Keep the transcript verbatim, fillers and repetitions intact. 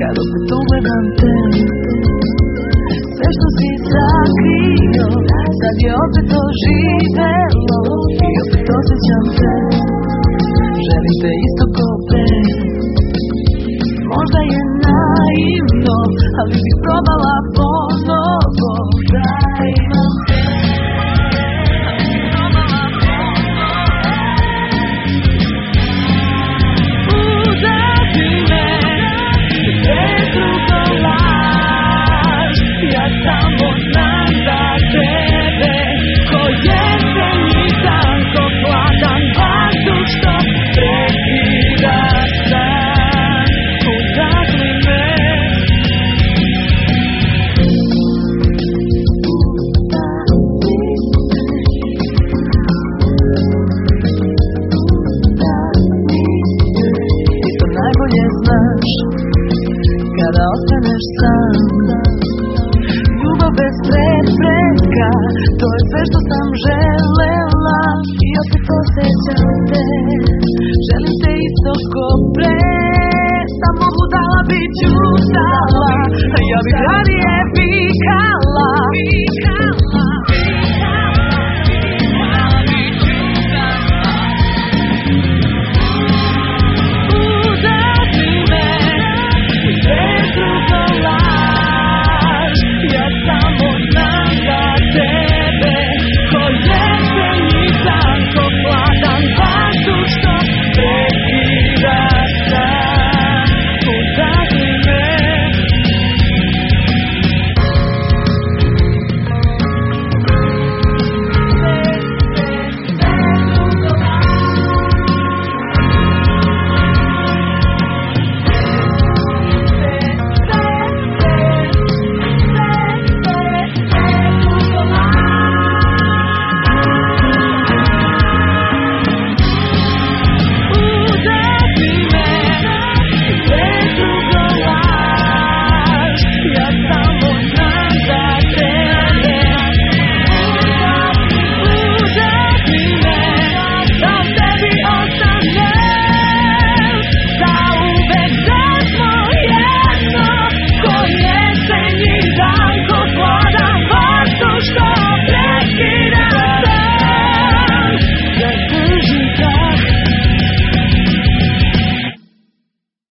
kad opet ugledam te. Sve što si sakrio, sad je opet oživelo i opet osjećam te. Želim te isto ko pre. Možda je naivno, ali bih probala ponovo da imam te. Samo znam za tebe, ko jesenji dan, ko hladan vazduh što prekida san. Udahni me, ti to najbolje znaš, kada ostaneš sam. Ljubav bez prepreka, to je sve što sam želela i opet osjećam te. Želim te isto ko pre.